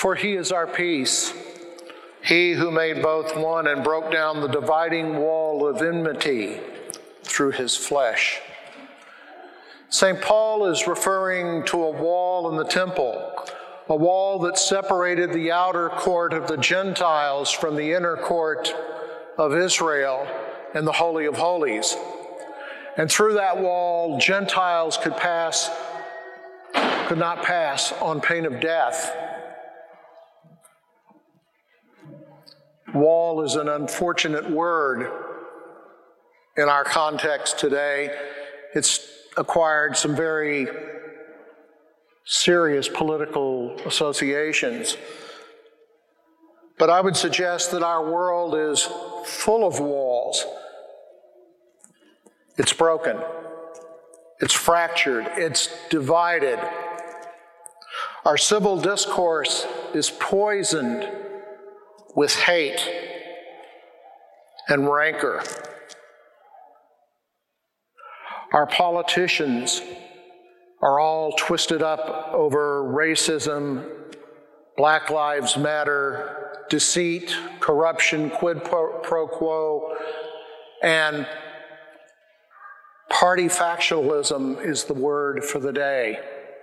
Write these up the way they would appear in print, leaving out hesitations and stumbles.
For he is our peace, he who made both one and broke down the dividing wall of enmity through his flesh. St. Paul is referring to a wall in the temple, a wall that separated the outer court of the Gentiles from the inner court of Israel and the Holy of Holies. And through that wall, Gentiles could not pass on pain of death. Wall is an unfortunate word in our context today. It's acquired some very serious political associations. But I would suggest that our world is full of walls. It's broken. It's fractured. It's divided. Our civil discourse is poisoned with hate and rancor. Our politicians are all twisted up over racism, Black Lives Matter, deceit, corruption, quid pro quo, and party factionalism is the word for the day.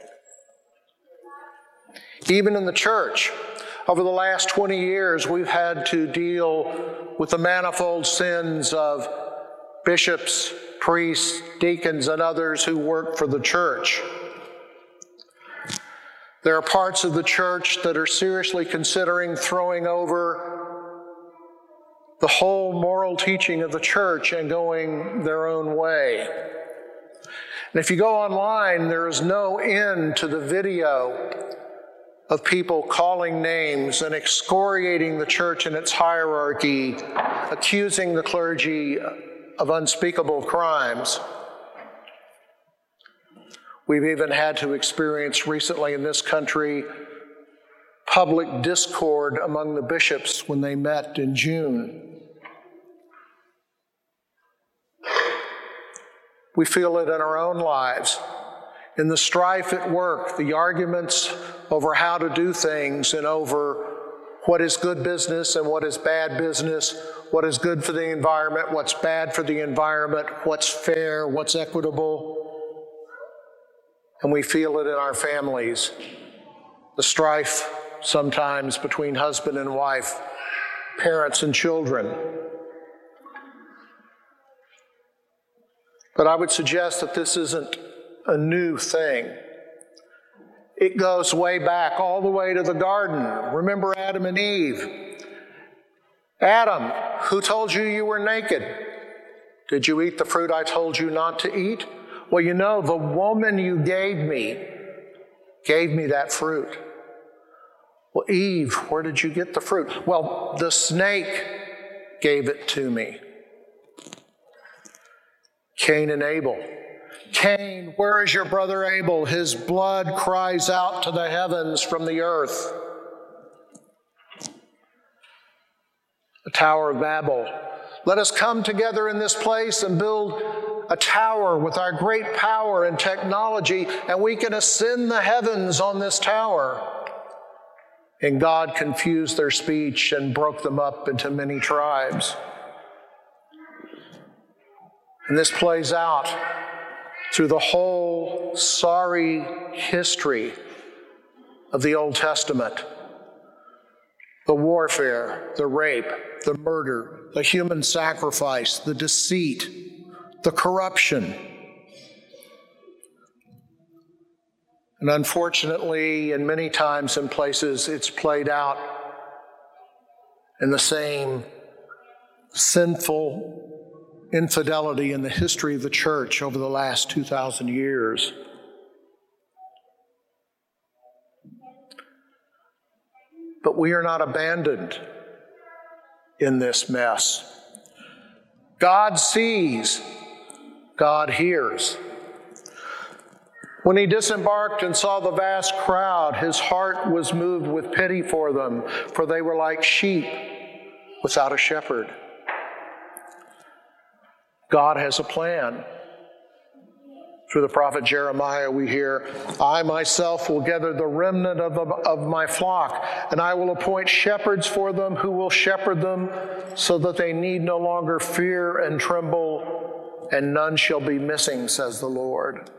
Even in the church, over the last 20 years, we've had to deal with the manifold sins of bishops, priests, deacons, and others who work for the church. There are parts of the church that are seriously considering throwing over the whole moral teaching of the church and going their own way. And if you go online, there is no end to the video of people calling names and excoriating the church and its hierarchy, accusing the clergy of unspeakable crimes. We've even had to experience recently in this country public discord among the bishops when they met in June. We feel it in our own lives, in the strife at work, the arguments over how to do things and over what is good business and what is bad business, what is good for the environment, what's bad for the environment, what's fair, what's equitable. And we feel it in our families, the strife sometimes between husband and wife, parents and children. But I would suggest that this isn't a new thing. It goes way back, all the way to the garden. Remember Adam and Eve. Adam, who told you you were naked? Did you eat the fruit I told you not to eat? Well, you know, the woman you gave me that fruit. Well, Eve, where did you get the fruit? Well, the snake gave it to me. Cain and Abel. Cain, where is your brother Abel? His blood cries out to the heavens from the earth. The Tower of Babel. Let us come together in this place and build a tower with our great power and technology, and we can ascend the heavens on this tower. And God confused their speech and broke them up into many tribes. And this plays out through the whole sorry history of the Old Testament. The warfare, the rape, the murder, the human sacrifice, the deceit, the corruption. And unfortunately, and many times in places, it's played out in the same sinful infidelity in the history of the church over the last 2,000 years. But we are not abandoned in this mess. God sees, God hears. When he disembarked and saw the vast crowd, his heart was moved with pity for them, for they were like sheep without a shepherd. God has a plan Through the prophet Jeremiah, we hear, I myself will gather the remnant of my flock, and I will appoint shepherds for them who will shepherd them so that they need no longer fear and tremble, and none shall be missing, says the Lord.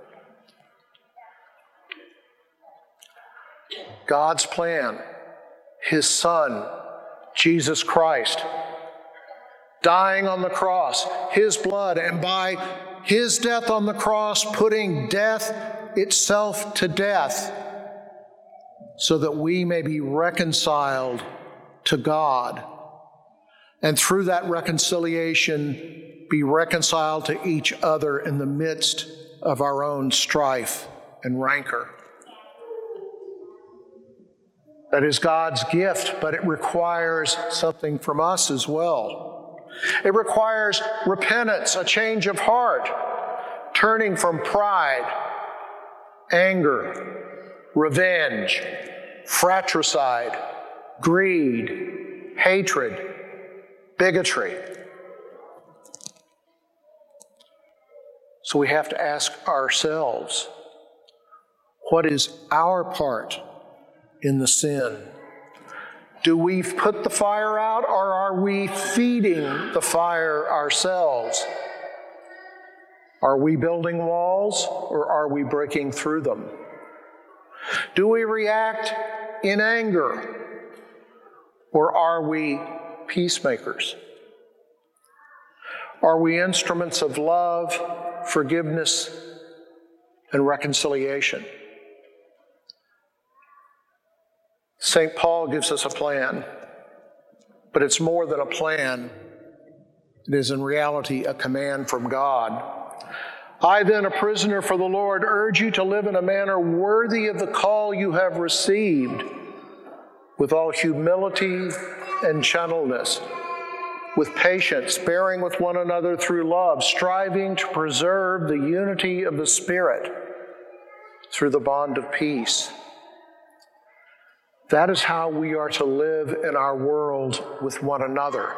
God's plan, His Son, Jesus Christ, dying on the cross, His blood, and by His death on the cross, putting death itself to death, so that we may be reconciled to God, and through that reconciliation, be reconciled to each other in the midst of our own strife and rancor. That is God's gift, but it requires something from us as well. It requires repentance, a change of heart, turning from pride, anger, revenge, fratricide, greed, hatred, bigotry. So we have to ask ourselves, what is our part in the sin? Do we put the fire out, or are we feeding the fire ourselves? Are we building walls, or are we breaking through them? Do we react in anger, or are we peacemakers? Are we instruments of love, forgiveness, and reconciliation? St. Paul gives us a plan, but it's more than a plan. It is in reality a command from God. I then, a prisoner for the Lord, urge you to live in a manner worthy of the call you have received, with all humility and gentleness, with patience, bearing with one another through love, striving to preserve the unity of the Spirit through the bond of peace. That is how we are to live in our world with one another.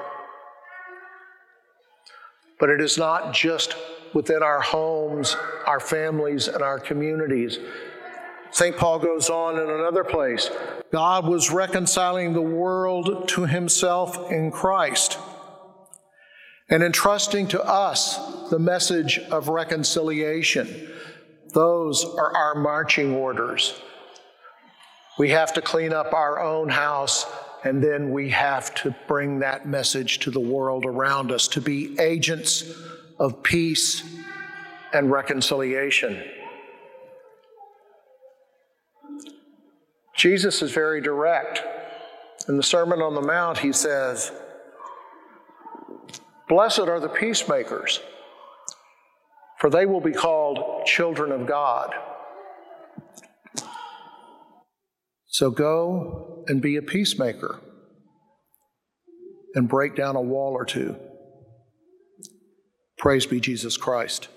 But it is not just within our homes, our families, and our communities. St. Paul goes on in another place. God was reconciling the world to Himself in Christ and entrusting to us the message of reconciliation. Those are our marching orders. We have to clean up our own house, and then we have to bring that message to the world around us, to be agents of peace and reconciliation. Jesus is very direct. In the Sermon on the Mount, He says, "Blessed are the peacemakers, for they will be called children of God." So go and be a peacemaker and break down a wall or two. Praise be Jesus Christ.